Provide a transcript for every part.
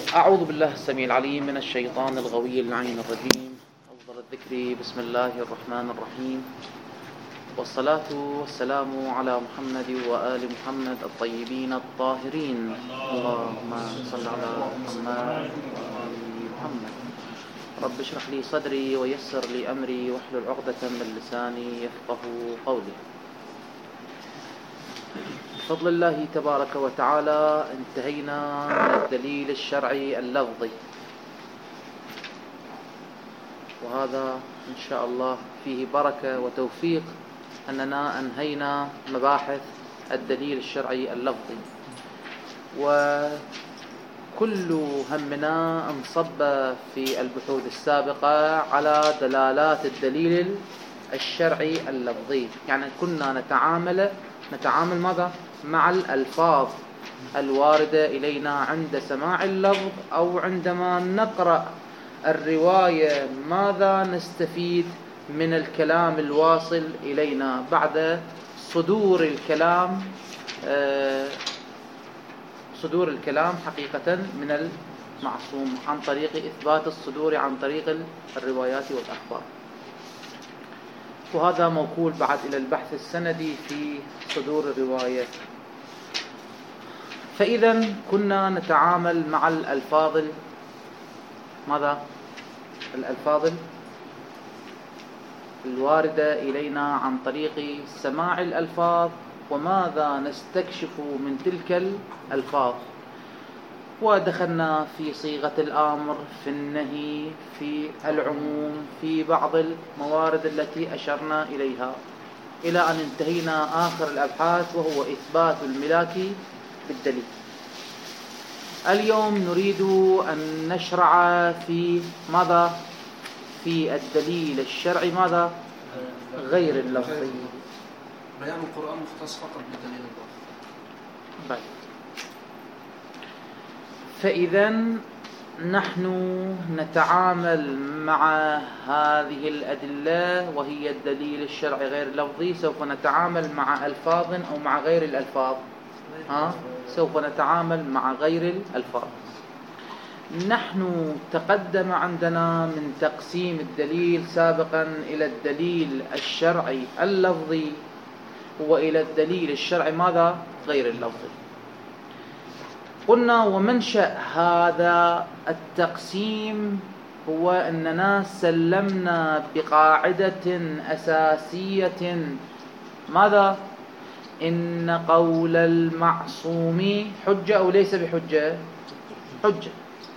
أعوذ بالله السميع العليم من الشيطان الغوي اللعين الرجيم. أفضل الذكر بسم الله الرحمن الرحيم، والصلاة والسلام على محمد وآل محمد الطيبين الطاهرين. اللهم صل على محمد وآل محمد. رب اشرح لي صدري ويسر لي أمري واحلل عقدة من لساني يفقه قولي. بفضل الله تبارك وتعالى انتهينا من الدليل الشرعي اللفظي، وهذا إن شاء الله فيه بركة وتوفيق أننا أنهينا مباحث الدليل الشرعي اللفظي، وكل همنا انصب في البحوث السابقة على دلالات الدليل الشرعي اللفظي. يعني كنا نتعامل ماذا؟ مع الألفاظ الواردة إلينا عند سماع اللفظ أو عندما نقرأ الرواية، ماذا نستفيد من الكلام الواصل إلينا بعد صدور الكلام حقيقة من المعصوم عن طريق إثبات الصدور عن طريق الروايات والأخبار. وهذا موكول بعد إلى البحث السندي في صدور الرواية. فإذا كنا نتعامل مع الألفاظ ماذا؟ الألفاظ الواردة إلينا عن طريق سماع الألفاظ، وماذا نستكشف من تلك الألفاظ. ودخلنا في صيغة الأمر، في النهي، في العموم، في بعض الموارد التي أشرنا إليها، إلى أن انتهينا آخر الأبحاث وهو إثبات الملاك بالدليل. اليوم نريد أن نشرع في ماذا؟ في الدليل الشرعي ماذا؟ غير اللفظي. بيان القرآن مختص فقط بدليل اللفظ. بل. فإذا نحن نتعامل مع هذه الأدلة وهي الدليل الشرعي غير اللفظي. سوف نتعامل مع ألفاظ أو مع غير الألفاظ؟ سوف نتعامل مع غير الألفاظ. نحن تقدم عندنا من تقسيم الدليل سابقا إلى الدليل الشرعي اللفظي وإلى الدليل الشرعي ماذا؟ غير اللفظي. قلنا ومنشأ هذا التقسيم هو أننا سلمنا بقاعدة أساسية ماذا؟ إن قول المعصوم حجة أو ليس بحجة؟ حجة.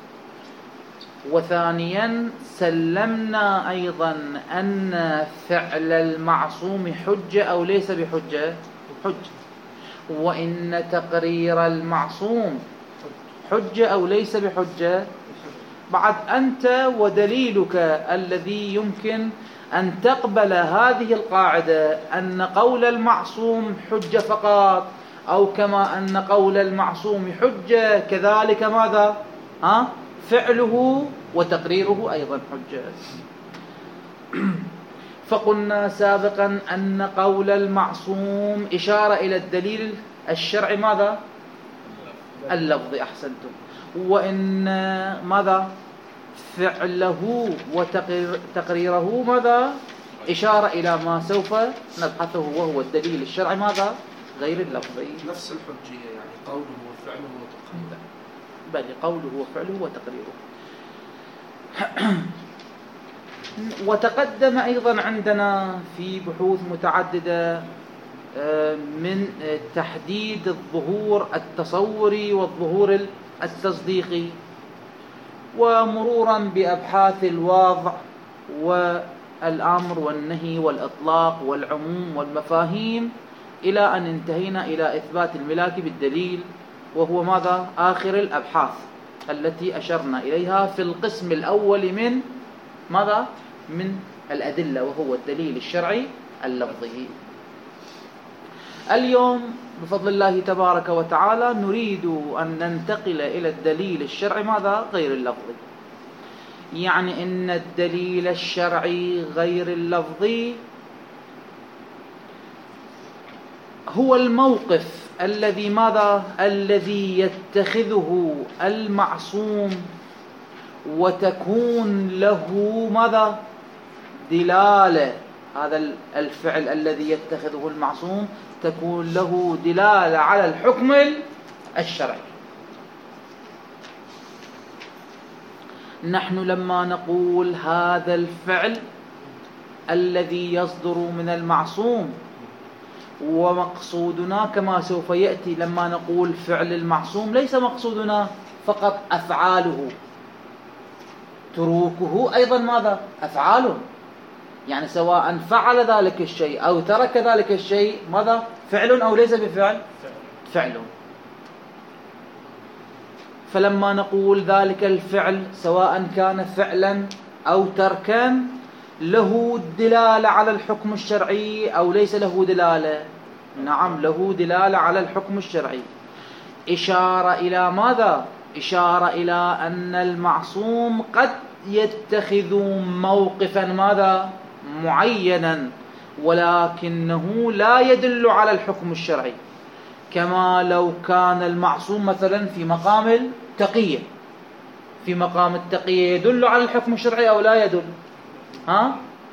وثانيا سلمنا أيضا أن فعل المعصوم حجة أو ليس بحجة؟ حجة. وإن تقرير المعصوم حجة أو ليس بحجة؟ بعد أنت ودليلك الذي يمكن أن تقبل هذه القاعدة أن قول المعصوم حجة فقط، أو كما أن قول المعصوم حجة كذلك ماذا؟ فعله وتقريره أيضا حجة. فقلنا سابقا أن قول المعصوم إشارة إلى الدليل الشرعي ماذا؟ اللفظي. أحسنتم. وإن ماذا؟ فعله وتقريره ماذا؟ إشارة إلى ما سوف نبحثه وهو الدليل الشرعي ماذا؟ غير اللفظي. نفس الحجية، يعني قوله وفعله وتقريره. بل قوله وفعله وتقريره. وتقدم أيضا عندنا في بحوث متعددة من تحديد الظهور التصوري والظهور التصديقي، ومرورا بأبحاث الوضع والأمر والنهي والإطلاق والعموم والمفاهيم، إلى أن انتهينا إلى إثبات الملاك بالدليل، وهو ماذا؟ آخر الأبحاث التي أشرنا إليها في القسم الأول من ماذا؟ من الأدلة، وهو الدليل الشرعي اللفظي. اليوم بفضل الله تبارك وتعالى نريد أن ننتقل إلى الدليل الشرعي ماذا؟ غير اللفظي. يعني إن الدليل الشرعي غير اللفظي هو الموقف الذي ماذا؟ الذي يتخذه المعصوم وتكون له ماذا؟ دلالة. هذا الفعل الذي يتخذه المعصوم تكون له دلالة على الحكم الشرعي. نحن لما نقول هذا الفعل الذي يصدر من المعصوم، ومقصودنا كما سوف يأتي لما نقول فعل المعصوم ليس مقصودنا فقط أفعاله، تروكه أيضا ماذا؟ أفعاله، يعني سواء فعل ذلك الشيء أو ترك ذلك الشيء ماذا؟ فعل أو ليس بفعل؟ فعل. فلما نقول ذلك الفعل سواء كان فعلا أو تركا له دلالة على الحكم الشرعي أو ليس له دلالة؟ نعم له دلالة على الحكم الشرعي. إشارة إلى ماذا؟ إشارة إلى أن المعصوم قد يتخذ موقفا ماذا؟ معينا، ولكنه لا يدل على الحكم الشرعي، كما لو كان المعصوم مثلا في مقام التقية. في مقام التقية يدل على الحكم الشرعي أو لا يدل؟ ها؟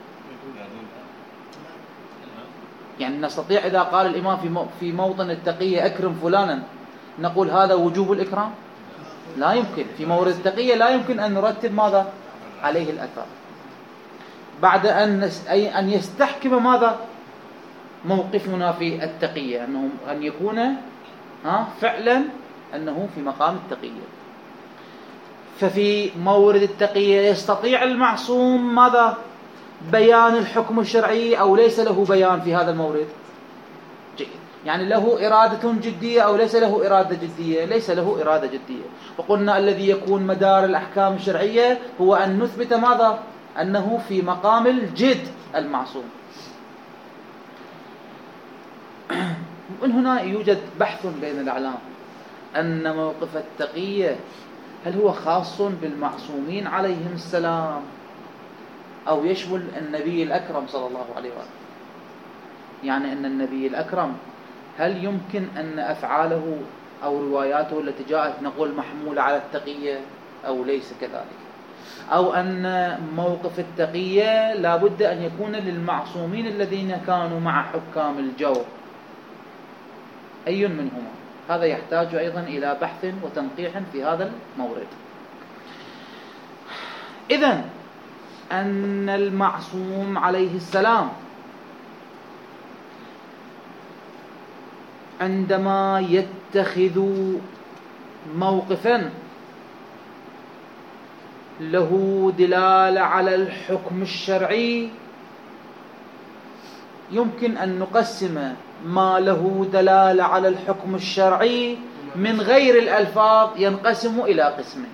يعني نستطيع إذا قال الإمام في موطن التقية أكرم فلانا نقول هذا وجوب الإكرام؟ لا يمكن. في مورد التقية لا يمكن أن نرتب ماذا؟ عليه الأثر، بعد أن يستحكم ماذا؟ موقفنا في التقية أن يكون فعلا أنه في مقام التقية. ففي مورد التقية يستطيع المعصوم ماذا؟ بيان الحكم الشرعي أو ليس له بيان في هذا المورد؟ جيد. يعني له إرادة جدية أو ليس له إرادة جدية؟ ليس له إرادة جدية. وقلنا الذي يكون مدار الأحكام الشرعية هو أن نثبت ماذا؟ أنه في مقام الجد المعصوم. من هنا يوجد بحث بين الأعلام أن موقف التقية هل هو خاص بالمعصومين عليهم السلام أو يشمل النبي الأكرم صلى الله عليه وآله؟ يعني أن النبي الأكرم هل يمكن أن أفعاله أو رواياته التي جاءت نقول محمولة على التقية أو ليس كذلك؟ أو أن موقف التقية لا بد أن يكون للمعصومين الذين كانوا مع حكام الجور؟ أي منهما؟ هذا يحتاج أيضا إلى بحث وتنقيح في هذا المورد. إذن أن المعصوم عليه السلام عندما يتخذ موقفا له دلالة على الحكم الشرعي يمكن أن نقسم ما له دلالة على الحكم الشرعي من غير الألفاظ ينقسم إلى قسمين.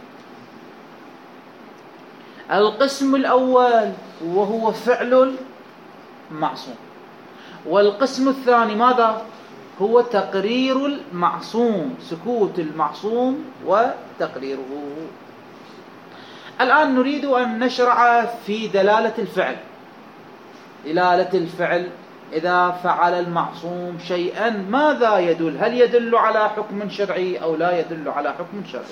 القسم الأول وهو فعل المعصوم، والقسم الثاني ماذا؟ هو تقرير المعصوم، سكوت المعصوم وتقريره. الآن نريد أن نشرع في دلالة الفعل. دلالة الفعل إذا فعل المعصوم شيئا ماذا يدل؟ هل يدل على حكم شرعي أو لا يدل على حكم شرعي؟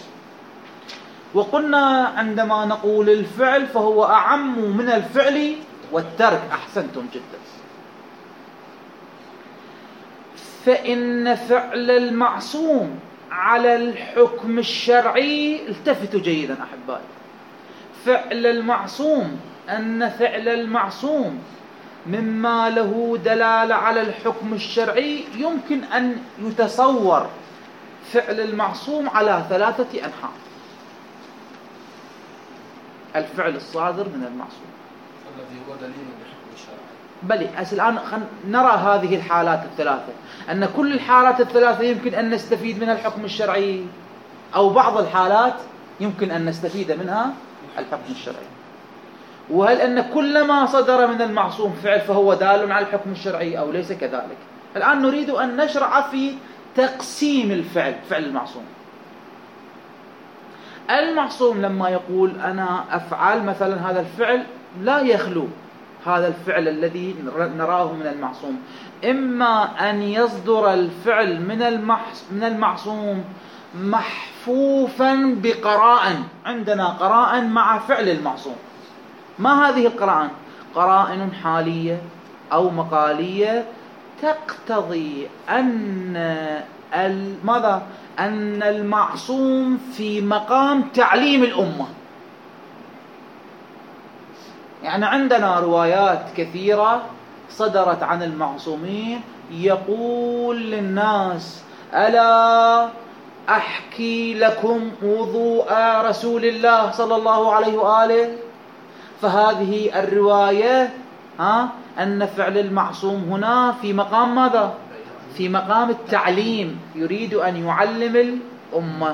وقلنا عندما نقول الفعل فهو أعم من الفعل والترك. أحسنتم جدا. فإن فعل المعصوم على الحكم الشرعي، التفتوا جيدا أحبائي، فعل المعصوم أن فعل المعصوم مما له دلالة على الحكم الشرعي يمكن أن يتصور فعل المعصوم على ثلاثة أنحاء. الفعل الصادر من المعصوم الذي هو دليل للحكم الشرعي. بلي الآن نرى هذه الحالات الثلاثة، أن كل الحالات الثلاثة يمكن أن نستفيد منها الحكم الشرعي، أو بعض الحالات يمكن أن نستفيد منها الحكم الشرعي. وهل أن كل ما صدر من المعصوم فعل فهو دال على الحكم الشرعي أو ليس كذلك؟ الآن نريد أن نشرع في تقسيم الفعل، فعل المعصوم. المعصوم لما يقول أنا أفعل مثلا هذا الفعل لا يخلو هذا الفعل الذي نراه من المعصوم، إما أن يصدر الفعل من المعصوم محفوفا بقرائن، عندنا قرائن مع فعل المعصوم. ما هذه القرائن؟ قرائن حالية أو مقالية تقتضي أن ماذا؟ أن المعصوم في مقام تعليم الأمة. يعني عندنا روايات كثيرة صدرت عن المعصومين يقول للناس: ألا أحكي لكم وضوء رسول الله صلى الله عليه وآله؟ فهذه الرواية أن فعل المعصوم هنا في مقام ماذا؟ في مقام التعليم، يريد أن يعلم الأمة.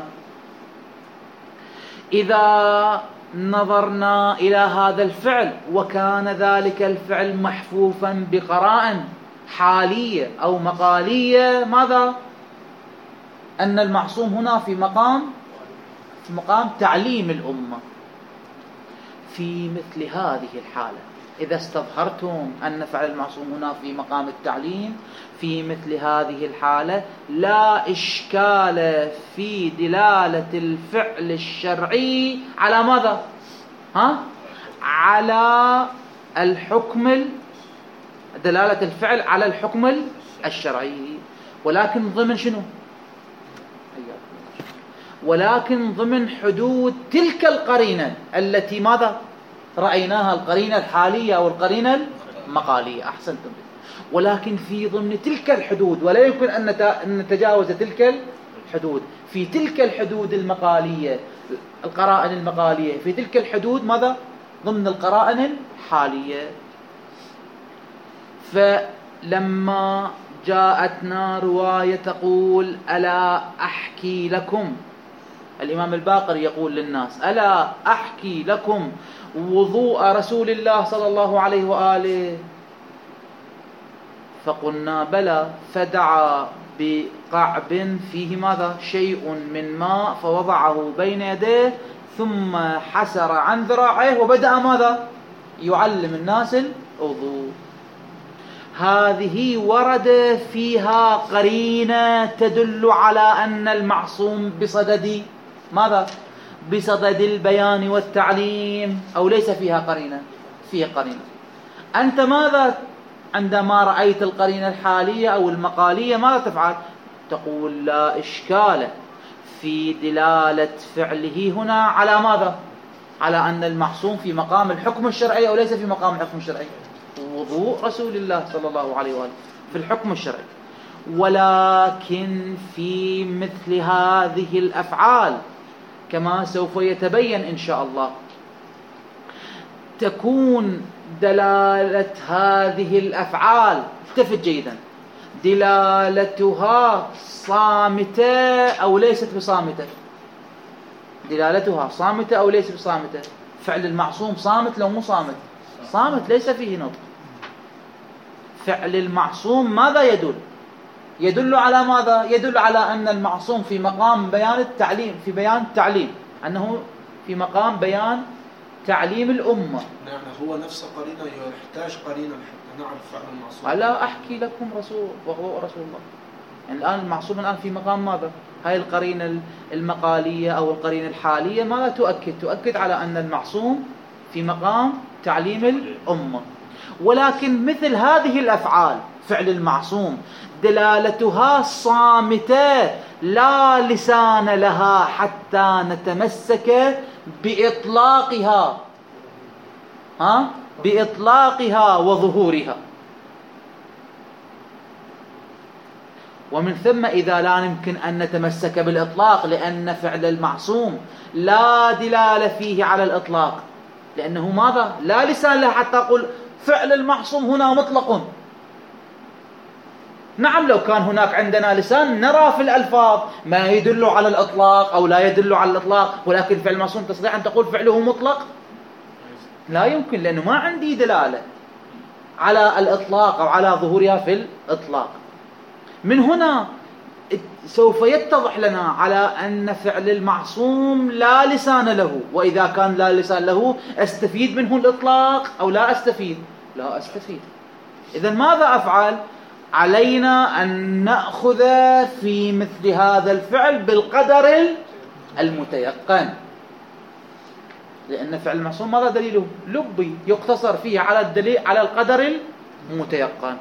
إذا نظرنا إلى هذا الفعل وكان ذلك الفعل محفوفا بقرائن حالية أو مقالية، ماذا؟ أن المعصوم هنا في مقام تعليم الأمة. في مثل هذه الحالة إذا استظهرتم أن فعل المعصوم هنا في مقام التعليم، في مثل هذه الحالة لا إشكال في دلالة الفعل الشرعي على ماذا؟ على الحكم، دلالة الفعل على الحكم الشرعي، ولكن ضمن شنو؟ ولكن ضمن حدود تلك القرينة التي ماذا؟ رأيناها، القرينة الحالية أو القرينة المقالية. أحسنتم. ولكن في ضمن تلك الحدود، ولا يمكن أن نتجاوز تلك الحدود. في تلك الحدود المقالية، القرائن المقالية في تلك الحدود ماذا؟ ضمن القرائن الحالية. فلما جاءتنا رواية تقول: ألا أحكي لكم، الإمام الباقر يقول للناس: ألا أحكي لكم وضوء رسول الله صلى الله عليه وآله؟ فقلنا: بلى. فدعا بقعب فيه ماذا؟ شيء من ماء، فوضعه بين يديه ثم حسر عن ذراعيه وبدأ ماذا؟ يعلم الناس الوضوء. هذه ورد فيها قرينة تدل على أن المعصوم بصدد ماذا؟ بصدد البيان والتعليم، أو ليس فيها قرينة؟ فيها قرينة. أنت ماذا عندما رأيت القرينة الحالية أو المقالية ماذا تفعل؟ تقول: لا إشكال في دلالة فعله هنا على ماذا؟ على أن المعصوم في مقام الحكم الشرعي أو ليس في مقام الحكم الشرعي؟ وضوء رسول الله صلى الله عليه وآله في الحكم الشرعي. ولكن في مثل هذه الأفعال كما سوف يتبين إن شاء الله تكون دلالة هذه الأفعال، التفت جيدا، دلالتها صامتة أو ليست بصامتة؟ دلالتها صامتة أو ليست بصامتة؟ فعل المعصوم صامت لو مو صامت؟ صامت، ليس فيه نطق. فعل المعصوم ماذا يدل؟ يدل على ماذا؟ يدل على أن المعصوم في مقام بيان التعليم، في بيان التعليم، أنه في مقام بيان تعليم الأمة. نعم، هو نفس قرينة، يحتاج قرينة حتى نعرف فعل المعصوم. ألا أحكي لكم وهو رسول الله. يعني الآن المعصوم الآن في مقام ماذا؟ هاي القرينة المقالية أو القرينة الحالية ماذا تؤكد؟ تؤكد على أن المعصوم في مقام تعليم الأمة. ولكن مثل هذه الأفعال فعل المعصوم دلالتها صامتة، لا لسان لها حتى نتمسك بإطلاقها، بإطلاقها وظهورها. ومن ثم إذا لا يمكن أن نتمسك بالإطلاق، لأن فعل المعصوم لا دلالة فيه على الإطلاق، لأنه ماذا؟ لا لسان له حتى أقول فعل المعصوم هنا مطلق. نعم، لو كان هناك عندنا لسان نرى في الألفاظ ما يدل على الإطلاق أو لا يدل على الإطلاق، ولكن فعل المعصوم تستطيع أن تقول فعله مطلق؟ لا يمكن، لأنه ما عندي دلالة على الإطلاق أو على ظهورها في الإطلاق. من هنا سوف يتضح لنا على أن فعل المعصوم لا لسان له، وإذا كان لا لسان له أستفيد منه الإطلاق أو لا أستفيد؟ لا أستفيد. إذن ماذا أفعل؟ علينا أن نأخذ في مثل هذا الفعل بالقدر المتيقن، لأن فعل المعصوم ماذا دليله؟ لبي، يقتصر فيه على الدليل على القدر المتيقن.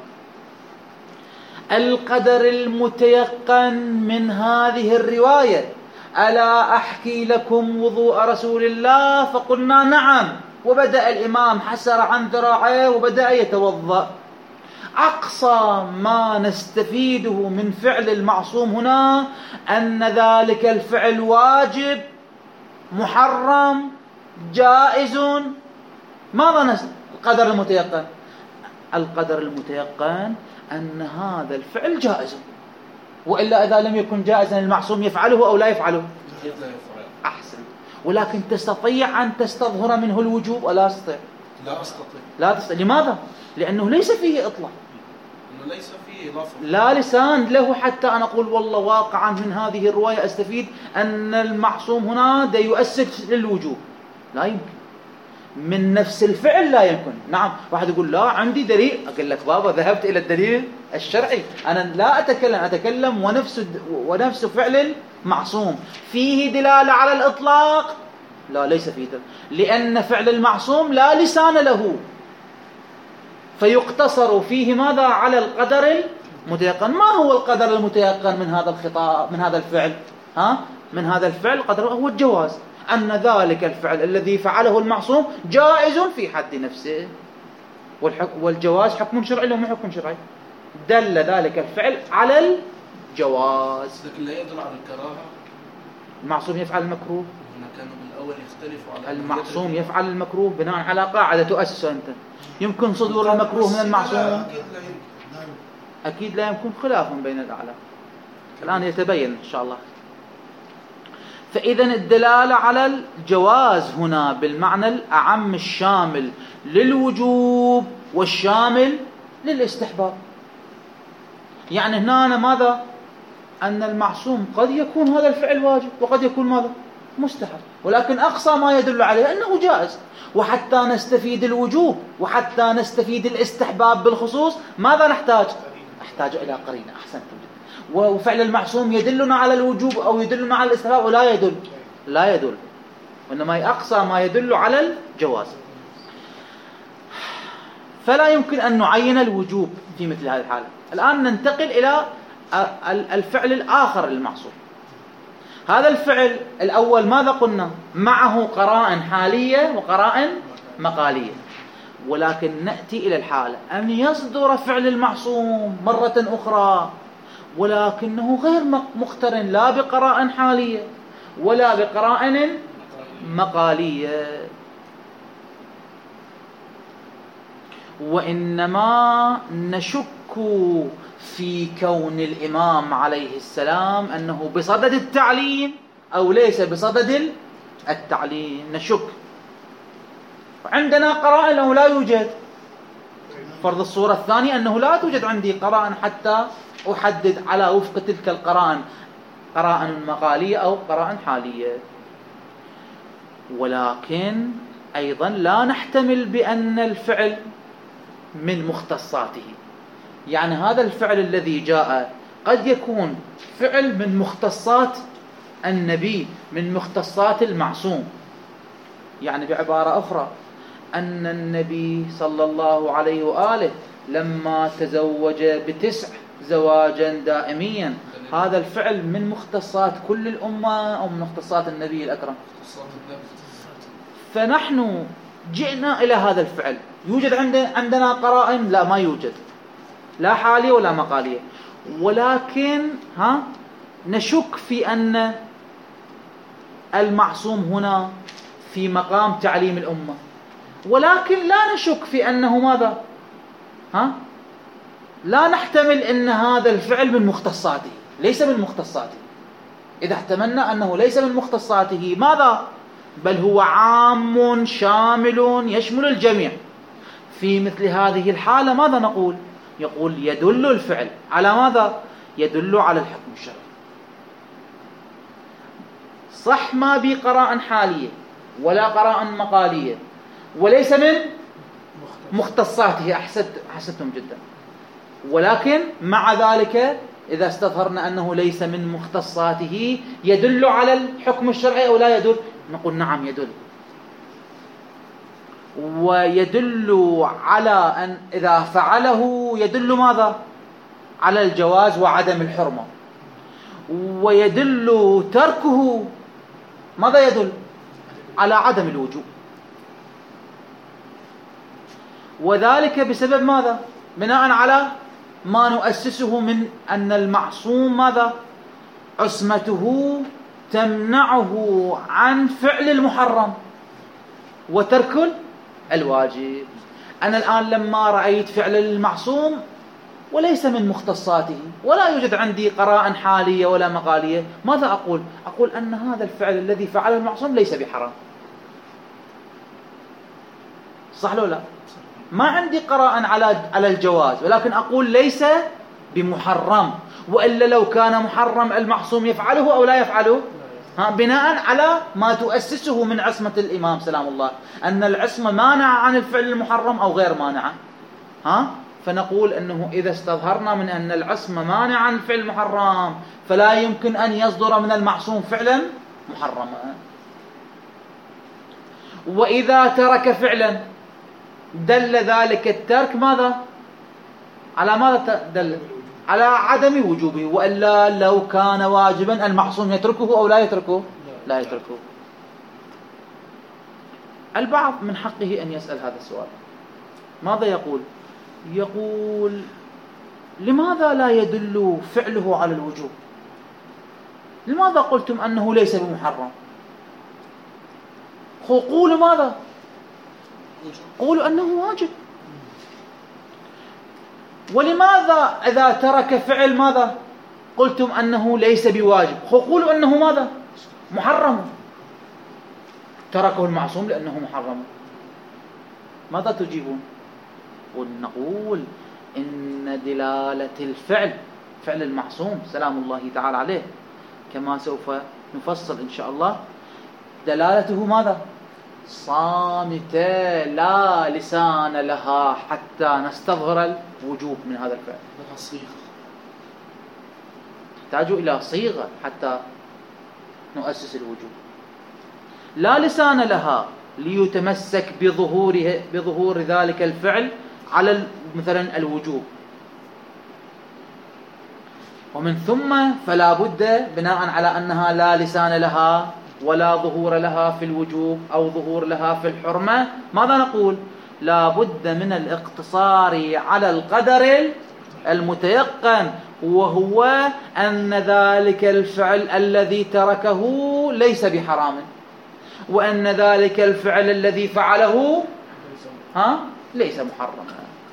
القدر المتيقن من هذه الرواية: ألا أحكي لكم وضوء رسول الله؟ فقلنا نعم، وبدأ الإمام حسر عن ذراعيه وبدأ يتوضأ. أقصى ما نستفيده من فعل المعصوم هنا أن ذلك الفعل واجب، محرم، جائز. ماذا القدر المتيقن؟ القدر المتيقن أن هذا الفعل جائز، وإلا إذا لم يكن جائزا المعصوم يفعله أو لا يفعله؟ أحسن. ولكن تستطيع أن تستظهر منه الوجوب ولا تستطيع؟ لا تستطيع. لماذا؟ لأنه ليس فيه إطلاق، ليس فيه لفظ، لا لسان له حتى أنا أقول والله واقعا من هذه الرواية أستفيد أن المعصوم هنا دا يؤسد للوجوب. لا يمكن. من نفس الفعل لا يمكن. نعم، واحد يقول لا عندي دليل، أقول لك بابا ذهبت إلى الدليل الشرعي، أنا لا أتكلم ونفس فعل معصوم فيه دلالة على الإطلاق؟ لا، ليس فيه دلالة، لأن فعل المعصوم لا لسان له، فيقتصر فيه ماذا؟ على القدر المتيقن. ما هو القدر المتيقن من هذا الخطاب، من هذا الفعل؟ من هذا الفعل قدر هو الجواز، أن ذلك الفعل الذي فعله المعصوم جائز في حد نفسه، والجواز حكم شرعي ولا مو حكم شرعي؟ دل ذلك الفعل على الجواز. لكن لا يدل على الكراهة. المعصوم يفعل المكروه، كانوا بالأول يختلفوا على المعصوم يفعل المكروه بناء على قاعدة تؤسسها أنت. يمكن صدور المكروه من المعصوم؟ أكيد لا يمكن، خلاف بين الأعلام الآن يتبين إن شاء الله. فإذا الدلالة على الجواز هنا بالمعنى الأعم الشامل للوجوب والشامل للاستحباب. يعني هنا ماذا؟ أن المعصوم قد يكون هذا الفعل واجب وقد يكون ماذا؟ مستحب، ولكن أقصى ما يدل عليه أنه جائز. وحتى نستفيد الوجوب وحتى نستفيد الاستحباب بالخصوص ماذا نحتاج؟ نحتاج إلى قرينة. أحسنتم جدا. وفعل المعصوم يدلنا على الوجوب أو يدلنا على الاستحباب ولا يدل؟ لا يدل، وإنما أقصى ما يدل على الجواز. فلا يمكن أن نعين الوجوب في مثل هذه الحالة. الآن ننتقل إلى الفعل الآخر للمعصوم. هذا الفعل الأول ماذا قلنا؟ معه قرائن حالية وقرائن مقالية. ولكن نأتي إلى الحالة أن يصدر فعل المعصوم مرة أخرى ولكنه غير مقترن لا بقرائن حالية ولا بقرائن مقالية، وإنما نشك في كون الإمام عليه السلام أنه بصدد التعليم أو ليس بصدد التعليم، نشك. عندنا قرائن أو لا يوجد؟ فرض الصورة الثانية أنه لا توجد عندي قرائن حتى أحدد على وفق تلك القرائن قرائن مقالية أو قرائن حالية. ولكن أيضا لا نحتمل بأن الفعل من مختصاته، يعني هذا الفعل الذي جاء قد يكون فعل من مختصات النبي، من مختصات المعصوم. يعني بعبارة أخرى أن النبي صلى الله عليه وآله لما تزوج ب9 زواجا دائميا، هذا الفعل من مختصات كل الأمة أو من مختصات النبي الأكرم؟ فنحن جئنا إلى هذا الفعل، يوجد عندنا قرائن؟ لا، ما يوجد، لا حالية ولا مقالية. ولكن نشك في أن المعصوم هنا في مقام تعليم الأمة، ولكن لا نشك في أنه ماذا؟ لا نحتمل أن هذا الفعل من مختصاته، ليس من مختصاته. إذا احتملنا أنه ليس من مختصاته ماذا؟ بل هو عام شامل يشمل الجميع. في مثل هذه الحالة ماذا نقول؟ يقول يدل الفعل على ماذا؟ يدل على الحكم الشرعي. صح ما بقرائن حالية ولا قرائن مقالية وليس من مختصاته. أحسنتم جدا. ولكن مع ذلك إذا استظهرنا أنه ليس من مختصاته يدل على الحكم الشرعي أو لا يدل؟ نقول نعم يدل. ويدل على أن إذا فعله يدل ماذا؟ على الجواز وعدم الحرمة. ويدل تركه ماذا يدل؟ على عدم الوجوب. وذلك بسبب ماذا؟ بناء على ما نؤسسه من أن المعصوم ماذا؟ عصمته تمنعه عن فعل المحرم وترك الواجب. أنا الآن لما رأيت فعل المعصوم وليس من مختصاته ولا يوجد عندي قراءة حالية ولا مقالية، ماذا أقول؟ أقول أن هذا الفعل الذي فعله المعصوم ليس بحرام. صح لو لا؟ ما عندي قراءة على الجواز، ولكن أقول ليس بمحرم. وإلا لو كان محرم المعصوم يفعله أو لا يفعله؟ بناء على ما تؤسسه من عصمة الإمام سلام الله، أن العصمة مانعة عن الفعل المحرم أو غير مانعة. فنقول أنه إذا استظهرنا من أن العصمة مانعة عن الفعل المحرم فلا يمكن أن يصدر من المعصوم فعلا محرما. وإذا ترك فعلا دل ذلك الترك ماذا؟ على ماذا دل؟ على عدم وجوبه. وإلا لو كان واجبا المعصوم يتركه أو لا يتركه؟ لا يتركه. البعض من حقه أن يسأل هذا السؤال. ماذا يقول؟ يقول لماذا لا يدل فعله على الوجوب؟ لماذا قلتم أنه ليس بمحرم؟ قولوا ماذا؟ قولوا أنه واجب. ولماذا إذا ترك فعل ماذا؟ قلتم أنه ليس بواجب. قولوا أنه ماذا؟ محرم. تركه المعصوم لأنه محرم. ماذا تجيبون؟ ونقول إن دلالة الفعل، فعل المعصوم سلام الله تعالى عليه، كما سوف نفصل إن شاء الله، دلالته ماذا؟ صامتة لا لسان لها حتى نستظهر الوجوب من هذا الفعل. لها صيغة، تحتاج إلى صيغة حتى نؤسس الوجوب. لا لسان لها ليتمسك بظهور ذلك الفعل على مثلا الوجوب. ومن ثم فلا بد بناء على أنها لا لسان لها ولا ظهور لها في الوجوب أو ظهور لها في الحرمة، ماذا نقول؟ لا بد من الاقتصار على القدر المتيقن، وهو أن ذلك الفعل الذي تركه ليس بحرام، وأن ذلك الفعل الذي فعله ليس محرما.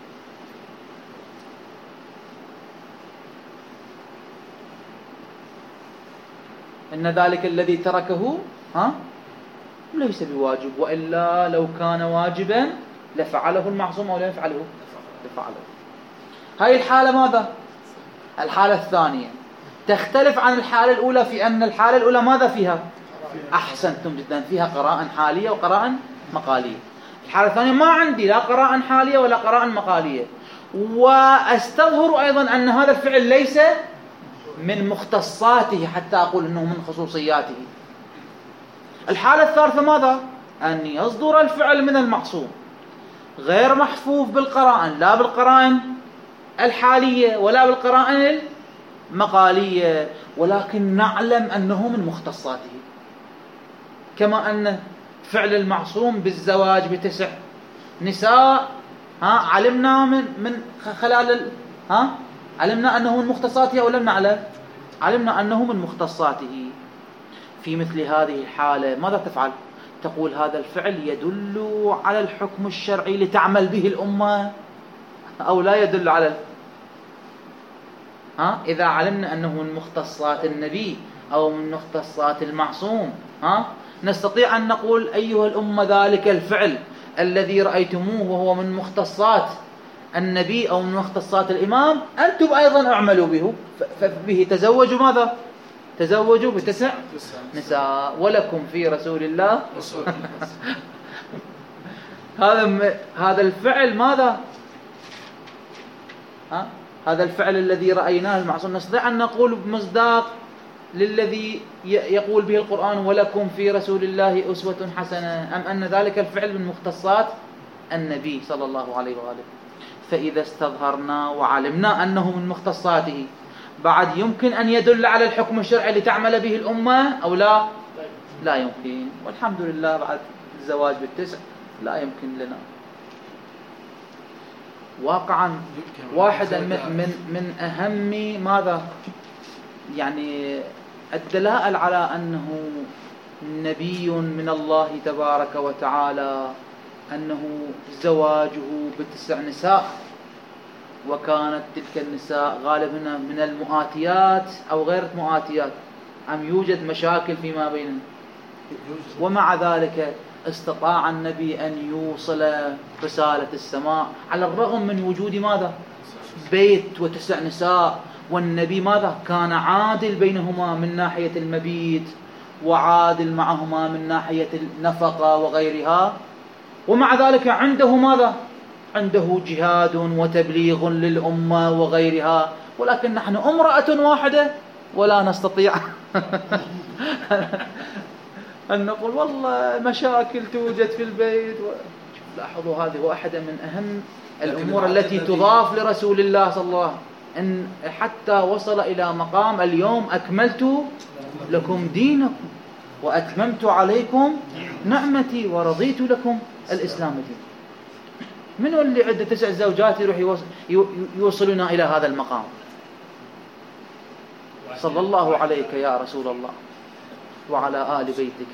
إن ذلك الذي تركه ليس بواجب، وإلا لو كان واجبا لفعله المعصوم أو لا يفعله؟ لفعله. هاي الحالة ماذا؟ الحالة الثانية تختلف عن الحالة الأولى في أن الحالة الأولى ماذا فيها؟ أحسنتم جدا، فيها قراءة حالية وقراءة مقالية. الحالة الثانية ما عندي لا قراءة حالية ولا قراءة مقالية، وأستظهر أيضا أن هذا الفعل ليس من مختصاته حتى أقول أنه من خصوصياته. الحالة الثالثة ماذا؟ أن يصدر الفعل من المعصوم غير محفوف بالقرائن، لا بالقرائن الحالية ولا بالقرائن المقالية، ولكن نعلم أنه من مختصاته. كما أن فعل المعصوم بالزواج ب9 نساء علمنا من خلال علمنا أنه من مختصاته أو لم نعلم؟ علمنا أنه من مختصاته. في مثل هذه الحالة ماذا تفعل؟ تقول هذا الفعل يدل على الحكم الشرعي لتعمل به الأمة أو لا يدل على إذا علمنا أنه من مختصات النبي أو من مختصات المعصوم نستطيع أن نقول أيها الأمة ذلك الفعل الذي رأيتموه وهو من مختصات النبي أو من مختصات الإمام أنتم أيضا اعملوا به تزوجوا ماذا؟ تزوجوا ب9 نساء ولكم في رسول الله هذا الفعل ماذا؟ هذا الفعل الذي رأيناه المعصوم نستطيع أن نقول بمصداق للذي يقول به القرآن ولكم في رسول الله أسوة حسنة، أم أن ذلك الفعل من مختصات النبي صلى الله عليه وآله؟ فإذا استظهرنا وعلمنا أنه من مختصاته بعد يمكن أن يدل على الحكم الشرعي لتعمل به الأمة أو لا؟ لا يمكن، والحمد لله بعد الزواج بالتسع لا يمكن لنا. واقعا واحدا من أهم ماذا يعني الدلائل على أنه نبي من الله تبارك وتعالى أنه زواجه ب9 نساء، وكانت تلك النساء غالبا من المؤاتيات أو غير مؤاتيات، أم يوجد مشاكل فيما بينهم، ومع ذلك استطاع النبي أن يوصل رسالة السماء على الرغم من وجود ماذا؟ بيت و9 نساء، والنبي ماذا؟ كان عادل بينهما من ناحية المبيت، وعادل معهما من ناحية النفقة وغيرها، ومع ذلك عنده ماذا؟ عنده جهاد وتبليغ للأمة وغيرها، ولكن نحن امرأة واحدة ولا نستطيع أن نقول والله مشاكل توجد في البيت لاحظوا هذه واحدة من أهم الأمور التي تضاف لرسول الله صلى الله عليه وسلم، أن حتى وصل إلى مقام اليوم أكملت لكم دينكم وأتممت عليكم نعمتي ورضيت لكم الإسلام دين. من اللي عنده 9 زوجات يروح يوصلنا إلى هذا المقام؟ صلى الله عليك يا رسول الله وعلى آل بيتك.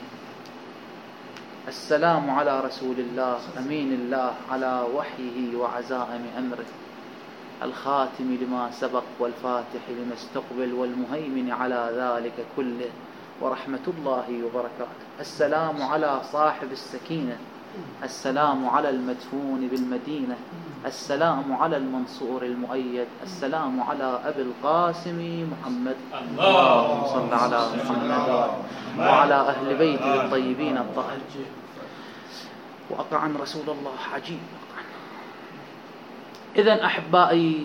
السلام على رسول الله أمين الله على وحيه وعزائم أمره، الخاتم لما سبق والفاتح لما استقبل والمهيمن على ذلك كله، ورحمة الله وبركاته. السلام على صاحب السكينة، السلام على المدفون بالمدينة، السلام على المنصور المؤيد، السلام على أبي القاسم محمد، اللهم صل على محمد وعلى أهل بيته الطيبين الطاهرين. وأقعا رسول الله عجيب. إذن أحبائي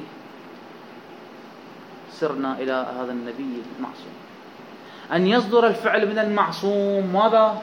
سرنا إلى هذا النبي المعصوم، أن يصدر الفعل من المعصوم ماذا؟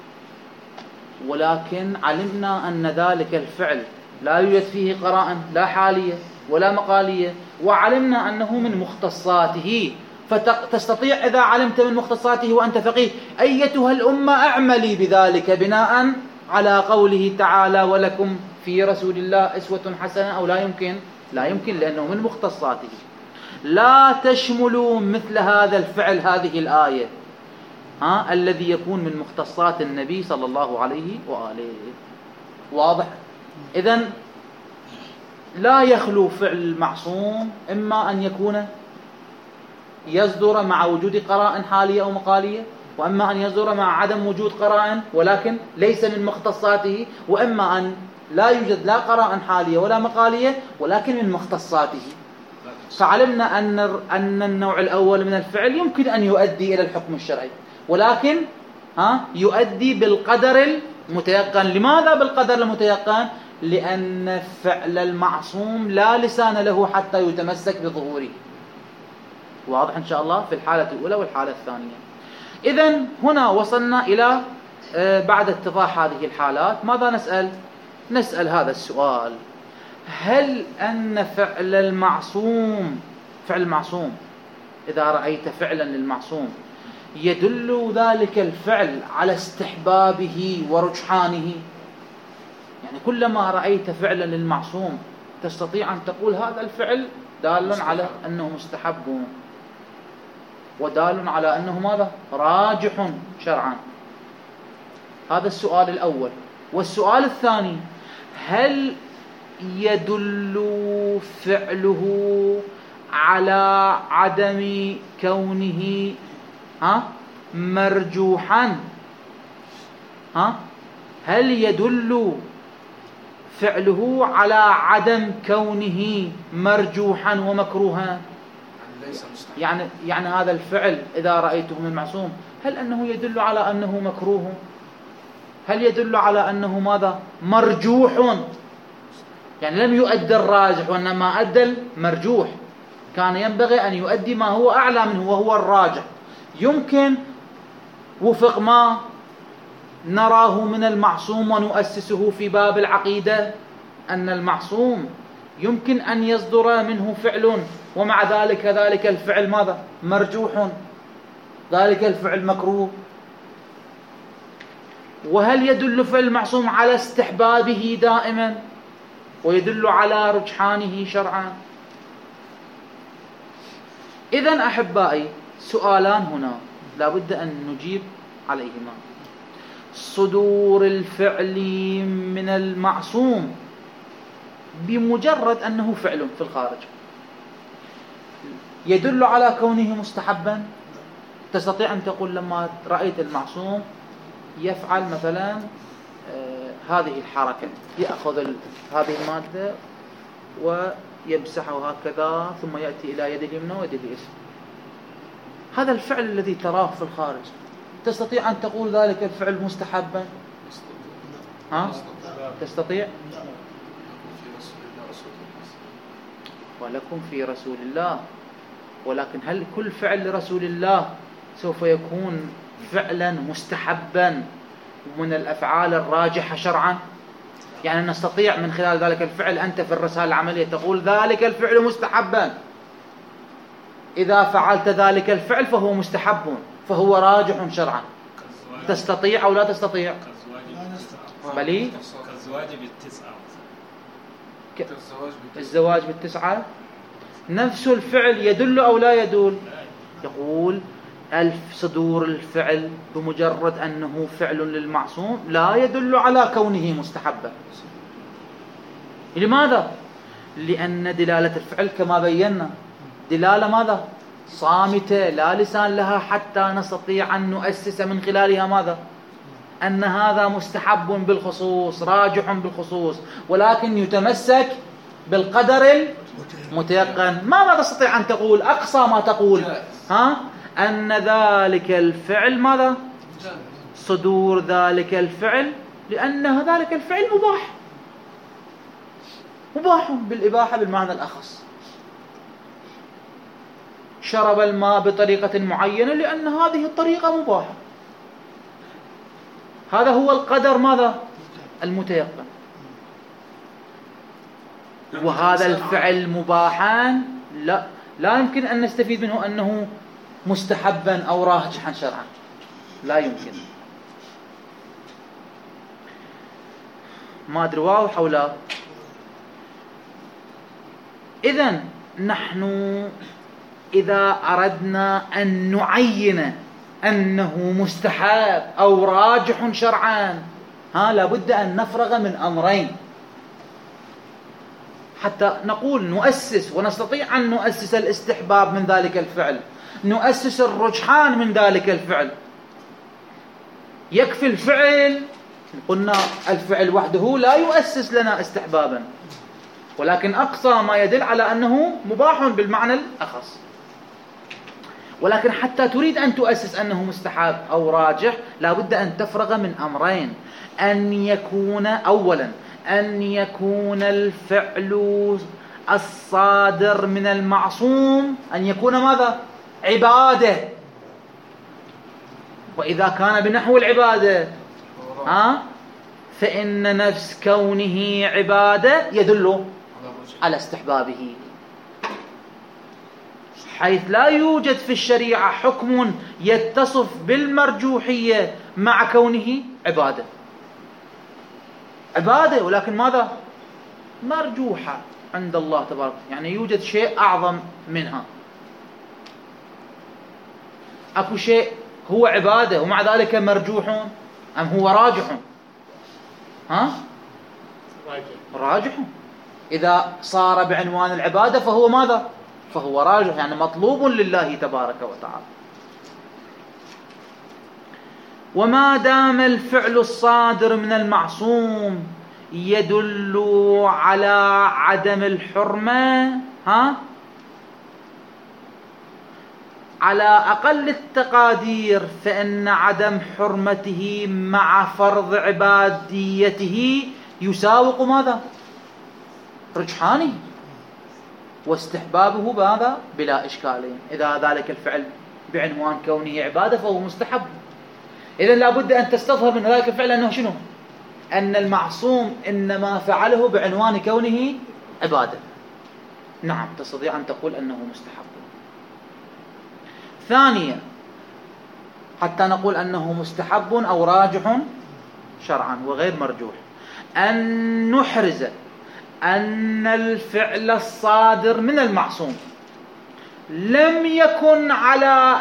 ولكن علمنا أن ذلك الفعل لا يوجد فيه قرائن لا حالية ولا مقالية، وعلمنا أنه من مختصاته، فتستطيع إذا علمت من مختصاته وأنت فقيه أيتها الأمة أعملي بذلك بناء على قوله تعالى ولكم في رسول الله أسوة حسنة، أو لا يمكن؟ لا يمكن، لأنه من مختصاته. لا تشملوا مثل هذا الفعل هذه الآية الذي يكون من مختصات النبي صلى الله عليه وآله. واضح؟ إذن لا يخلو فعل المعصوم إما أن يكون يصدر مع وجود قرائن حالية أو مقالية، وأما أن يصدر مع عدم وجود قرائن ولكن ليس من مختصاته، وإما أن لا يوجد لا قرائن حالية ولا مقالية ولكن من مختصاته. فعلمنا أن النوع الأول من الفعل يمكن أن يؤدي إلى الحكم الشرعي، ولكن يؤدي بالقدر المتيقن. لماذا بالقدر المتيقن؟ لأن فعل المعصوم لا لسان له حتى يتمسك بظهوره. واضح إن شاء الله في الحالة الأولى والحالة الثانية. إذن هنا وصلنا إلى بعد اتضاح هذه الحالات ماذا نسأل؟ نسأل هذا السؤال: هل أن فعل المعصوم إذا رأيت فعلا للمعصوم يدل ذلك الفعل على استحبابه ورجحانه؟ يعني كلما رأيت فعلا للمعصوم تستطيع أن تقول هذا الفعل دال على أنه مستحب، ودال على أنه ماذا؟ راجح شرعا. هذا السؤال الأول. والسؤال الثاني: هل يدل فعله على عدم كونه مرجوحا؟ هل يدل فعله على عدم كونه مرجوحا ومكروها؟ يعني هذا الفعل إذا رأيته من المعصوم هل أنه يدل على أنه مكروه؟ هل يدل على أنه ماذا؟ مرجوح، يعني لم يؤدي الراجح وإنما أدى المرجوح، كان ينبغي أن يؤدي ما هو أعلى منه وهو الراجح. يمكن وفق ما نراه من المعصوم ونؤسسه في باب العقيدة أن المعصوم يمكن أن يصدر منه فعل ومع ذلك الفعل ماذا؟ مرجوح، ذلك الفعل مكروه. وهل يدل فعل المعصوم على استحبابه دائما ويدل على رجحانه شرعا؟ إذن أحبائي سؤالان هنا لا بد أن نجيب عليهما. صدور الفعل من المعصوم بمجرد أنه فعل في الخارج يدل على كونه مستحبا؟ تستطيع أن تقول لما رأيت المعصوم يفعل مثلا هذه الحركة، يأخذ هذه المادة ويمسحها هكذا ثم يأتي إلى يد اليمنى ويد اليسرى، هذا الفعل الذي تراه في الخارج، تستطيع أن تقول ذلك الفعل مستحبا؟ تستطيع؟ ولكم في رسول الله، ولكن هل كل فعل لرسول الله سوف يكون فعلا مستحبا من الأفعال الراجحة شرعا؟ يعني نستطيع من خلال ذلك الفعل أنت في الرسالة العملية تقول ذلك الفعل مستحبا، إذا فعلت ذلك الفعل فهو مستحب فهو راجح شرعا، تستطيع أو لا تستطيع؟ بلي كالزواج بالتسعة، الزواج بالتسعة نفس الفعل يدل أو لا يدل؟ يقول صدور الفعل بمجرد أنه فعل للمعصوم لا يدل على كونه مستحبا. لماذا؟ لأن دلالة الفعل كما بينا دلالة ماذا؟ صامتة لا لسان لها حتى نستطيع أن نؤسس من خلالها ماذا؟ أن هذا مستحب بالخصوص راجح بالخصوص، ولكن يتمسك بالقدر المتيقن. ماذا تستطيع أن تقول؟ أقصى ما تقول أن ذلك الفعل ماذا؟ صدور ذلك الفعل لأن ذلك الفعل مباح بالإباحة بالمعنى الأخص. شرب الماء بطريقة معينة لأن هذه الطريقة مباحة، هذا هو القدر ماذا؟ المتيقن. وهذا الفعل مباحا لا يمكن أن نستفيد منه أنه مستحبا أو راجحا شرعا، لا يمكن. ما أدري واضح أو لا؟ إذن نحن إذا أردنا أن نعين أنه مستحب أو راجح شرعا لابد أن نفرغ من أمرين حتى نقول نؤسس ونستطيع أن نؤسس الاستحباب من ذلك الفعل، نؤسس الرجحان من ذلك الفعل. يكفي الفعل، قلنا الفعل وحده لا يؤسس لنا استحبابا، ولكن أقصى ما يدل على أنه مباح بالمعنى الأخص. ولكن حتى تريد أن تؤسس أنه مستحب أو راجح لابد أن تفرغ من أمرين، أن يكون أولا أن يكون الفعل الصادر من المعصوم أن يكون ماذا؟ عبادة، وإذا كان بنحو العبادة فإن نفس كونه عبادة يدل على استحبابه، حيث لا يوجد في الشريعة حكم يتصف بالمرجوحية مع كونه عبادة ولكن ماذا؟ مرجوحة عند الله تبارك، يعني يوجد شيء أعظم منها. أكو شيء هو عبادة ومع ذلك مرجوح أم هو راجح؟ راجح. إذا صار بعنوان العبادة فهو ماذا؟ فهو راجح، يعني مطلوب لله تبارك وتعالى. وما دام الفعل الصادر من المعصوم يدل على عدم الحرمة على أقل التقادير فإن عدم حرمته مع فرض عباديته يساوق ماذا؟ رجحاني، واستحبابه بهذا بلا إشكالين. إذا ذلك الفعل بعنوان كونه عبادة فهو مستحب. إذن لابد أن تستظهر من ذلك الفعل أنه شنو؟ أن المعصوم إنما فعله بعنوان كونه عبادة. نعم، تستطيع أن تقول أنه مستحب. ثانيا، حتى نقول أنه مستحب أو راجح شرعا وغير مرجوح، أن نحرز أن الفعل الصادر من المعصوم لم يكن على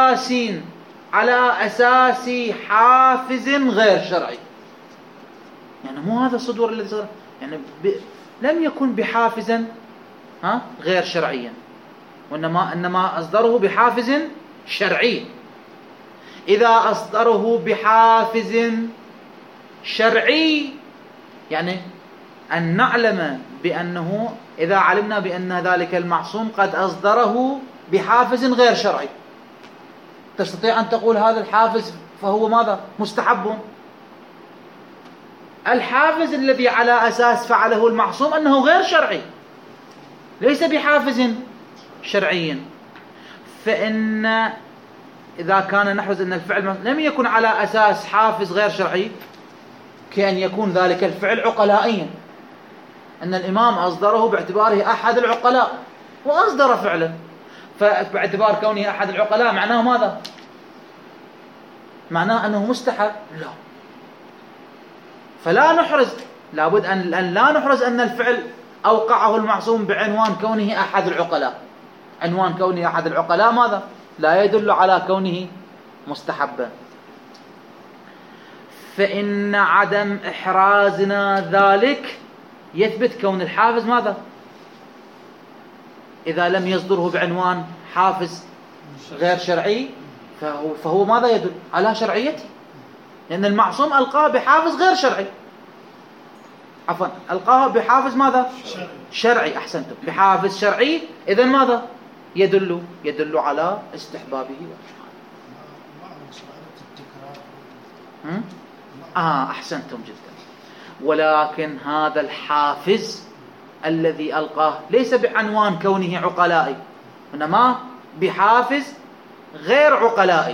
أساس حافز غير شرعي. يعني مو هذا الصدور الذي صدر، يعني لم يكن بحافز غير شرعيا، وإنما أصدره بحافز شرعي. إذا أصدره بحافز شرعي يعني أن نعلم بأنه إذا علمنا بأن ذلك المعصوم قد أصدره بحافز غير شرعي، تستطيع أن تقول هذا الحافز فهو ماذا؟ مستحب. الحافز الذي على أساس فعله المعصوم أنه غير شرعي، ليس بحافز شرعي، فإن إذا كان نحرز أن الفعل لم يكن على أساس حافز غير شرعي، كأن يكون ذلك الفعل عقلائيا، أن الإمام أصدره باعتباره أحد العقلاء وأصدر فعلا، فباعتبار كونه أحد العقلاء معناه ماذا؟ معناه أنه مستحب؟ لا. فلا نحرز، لابد أن لا نحرز أن الفعل أوقعه المعصوم بعنوان كونه أحد العقلاء. عنوان كونه أحد العقلاء ماذا؟ لا يدل على كونه مستحبا. فإن عدم إحرازنا ذلك يثبت كون الحافز ماذا؟ إذا لم يصدره بعنوان حافز غير شرعي فهو ماذا يدل؟ على شرعيته، لأن المعصوم ألقاه بحافز غير شرعي. عفوا، ألقاه بحافز ماذا؟ شرعي. أحسنتم، بحافز شرعي. إذن ماذا؟ يدل على استحبابه. أحسنتم جدا. ولكن هذا الحافز الذي ألقاه ليس بعنوان كونه عقلائي، إنما بحافز غير عقلائي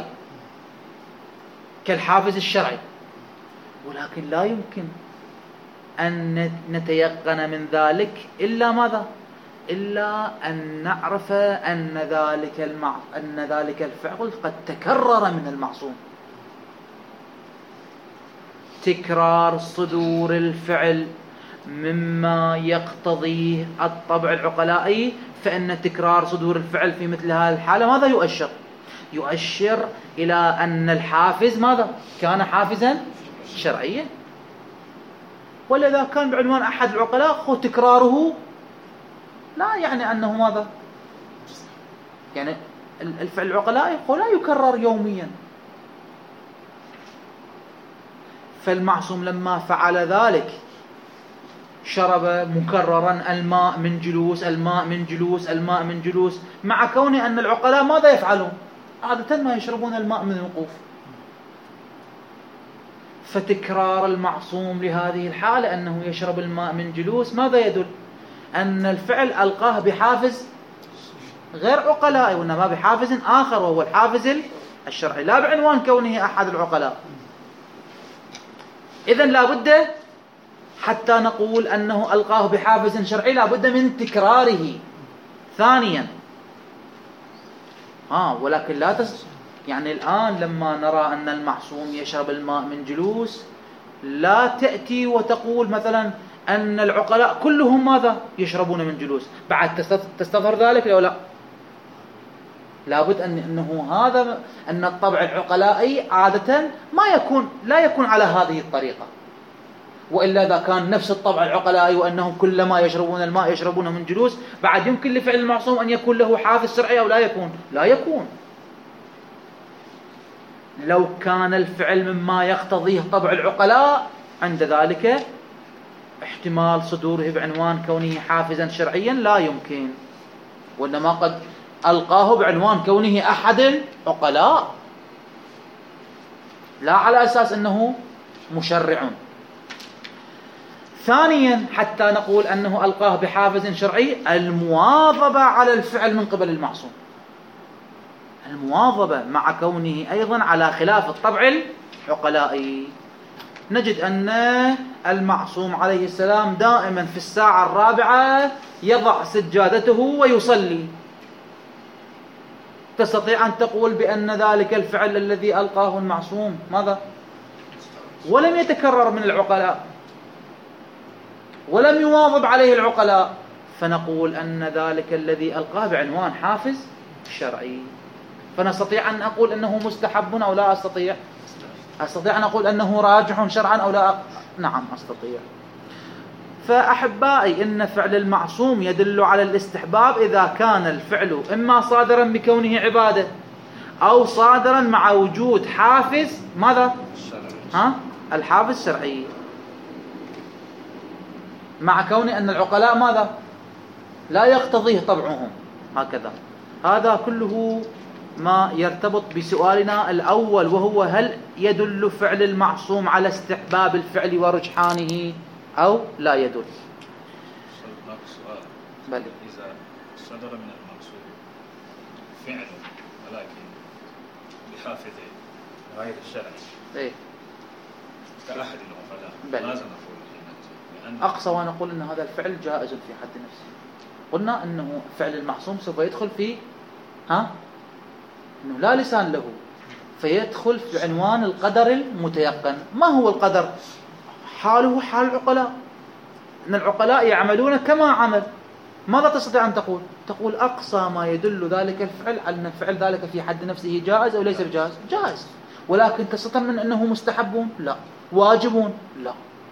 كالحافز الشرعي. ولكن لا يمكن أن نتيقن من ذلك إلا ماذا؟ إلا أن نعرف أن ذلك الفعل قد تكرر من المعصوم. تكرار صدور الفعل مما يقتضيه الطبع العقلائي، فإن تكرار صدور الفعل في مثل هذه الحالة ماذا يؤشر؟ يؤشر إلى أن الحافز ماذا؟ كان حافزا شرعيا. ولذا كان بعنوان أحد العقلاء تكراره لا يعني أنه ماذا؟ يعني الفعل العقلائي لا يكرر يوميا. فالمعصوم لما فعل ذلك شرب مكررا الماء من جلوس، الماء من جلوس، الماء من جلوس، مع كون أن العقلاء ماذا يفعلون؟ عادة ما يشربون الماء من الوقوف. فتكرار المعصوم لهذه الحالة أنه يشرب الماء من جلوس ماذا يدل؟ أن الفعل ألقاه بحافز غير عقلائي، وإنما بحافز آخر وهو الحافز الشرعي، لا بعنوان كونه أحد العقلاء. إذن لابد حتى نقول أنه ألقاه بحافز شرعي لابد من تكراره. ثانيا ولكن لا يعني الآن لما نرى أن المعصوم يشرب الماء من جلوس، لا تأتي وتقول مثلا أن العقلاء كلهم ماذا؟ يشربون من جلوس. بعد تستظهر ذلك لو لا؟ لابد أنه هذا أن الطبع العقلائي عادة لا يكون على هذه الطريقة. وإلا إذا كان نفس الطبع العقلائي وأنهم كلما يشربون الماء يشربونه من جلوس، بعد يمكن لفعل المعصوم أن يكون له حافز شرعي أو لا يكون؟ لا يكون. لو كان الفعل مما يقتضيه طبع العقلاء عند ذلك احتمال صدوره بعنوان كونه حافزا شرعيا لا يمكن، وإنما قد ألقاه بعنوان كونه أحد العقلاء، لا على أساس أنه مشرع. ثانيا حتى نقول أنه ألقاه بحافز شرعي، المواظبة على الفعل من قبل المعصوم، المواظبة مع كونه أيضا على خلاف الطبع العقلائي. نجد أن المعصوم عليه السلام دائما في الساعة الرابعة يضع سجادته ويصلي. تستطيع أن تقول بأن ذلك الفعل الذي ألقاه المعصوم ماذا؟ ولم يتكرر من العقلاء، ولم يواظب عليه العقلاء، فنقول أن ذلك الذي ألقاه بعنوان حافز شرعي. فنستطيع أن أقول أنه مستحب أو لا أستطيع؟ أستطيع أن أقول أنه راجح شرعا أو لا؟ نعم أستطيع. فأحبائي، إن فعل المعصوم يدل على الاستحباب إذا كان الفعل إما صادرا بكونه عبادة أو صادرا مع وجود حافز ماذا؟ الحافز الشرعي، مع كون أن العقلاء ماذا؟ لا يقتضيه طبعهم هكذا. هذا كله ما يرتبط بسؤالنا الأول، وهو هل يدل فعل المعصوم على استحباب الفعل ورجحانه أو لا يدل؟ بل إذا صدر من المعصوم فعل ولكن بحافظ غير الشرعي كأحد العقلاء، ماذا نقول؟ أقصى ونقول أن هذا الفعل جائز في حد نفسه. قلنا أنه فعل المعصوم سوف يدخل في أنه لا لسان له، فيدخل في عنوان القدر المتيقن. ما هو القدر؟ حاله حال العقلاء، أن العقلاء يعملون كما عمل. ماذا تستطيع أن تقول؟ تقول أقصى ما يدل ذلك الفعل على أن الفعل ذلك في حد نفسه جائز أو ليس بجائز؟ جائز. ولكن تستطيع من أنه مستحبون؟ لا. واجبون؟ لا.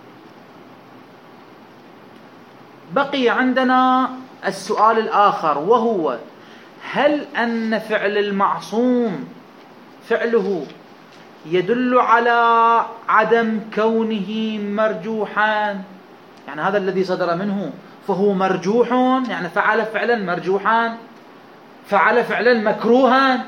بقي عندنا السؤال الآخر، وهو هل أن فعل المعصوم فعله يدل على عدم كونه مرجوحا؟ يعني هذا الذي صدر منه فهو مرجوح، يعني فعل فعلا مرجوحا، فعل فعلا مكروها.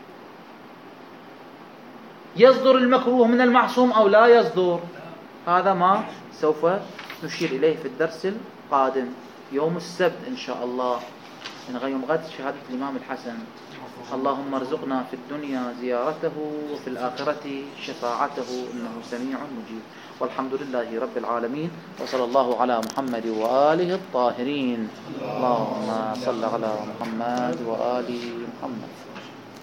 يصدر المكروه من المعصوم أو لا يصدر؟ هذا ما سوف نشير إليه في الدرس القادم يوم السبت إن شاء الله، من يوم غد شهادة الإمام الحسن. اللهم ارزقنا في الدنيا زيارته وفي الآخرة شفاعته إنه سميع مجيب. والحمد لله رب العالمين، وصلى الله على محمد وآله الطاهرين. اللهم صل على محمد وآل محمد.